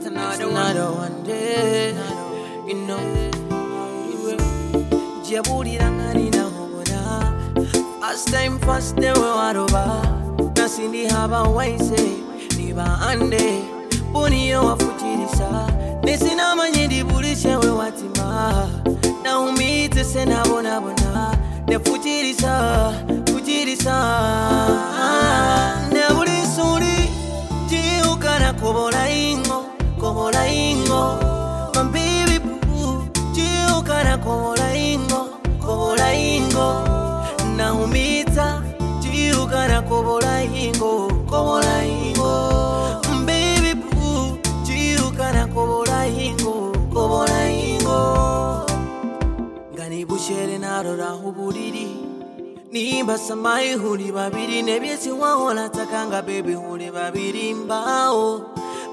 another one day. You know, Jaburi Rangani na hobona. First day we waroba. Nasindi haba waise, niba ande. Buni yo wafutirisa. Nesina manyedi bulishe we watima. Na umite sena bona bona. Nefutirisa, futirisa. Nebuli suri, jiukana kobola ingo. Kobola ingo, my baby boo. Jiukana kobola ingo, na umita. Jiukana kobola ingo, baby boo. Jiukana kobola ingo. Gani bushere na rora huburiri. Nimba samai huli babiri nebyesi wahola takanga baby huli babiri mbao.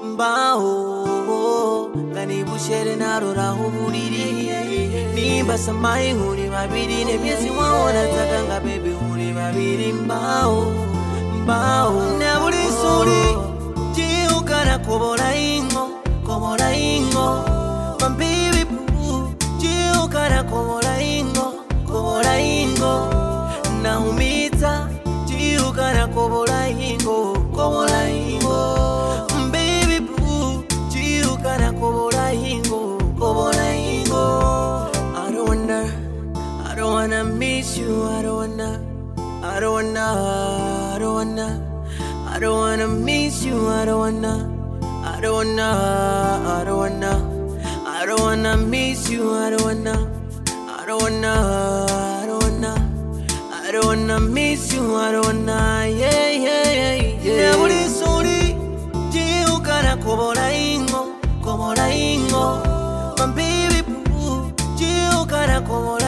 Gani bushere na rora huburiri. Nimba samai huli babiri nebyesi wahola takanga baby huli babiri mbao. Nebuli suri jiukana kobola ingo, my baby boo. Jiukana kobola ingo, na umita. Jiukana kobola ingo, baby boo. Jiukana kobola ingo. I don't wanna miss you. I don't wanna miss you. I don't wanna miss you. I don't wanna, yeah. Nebuli suri, jiukana kobola ingo, my baby boo. Jiukana kobola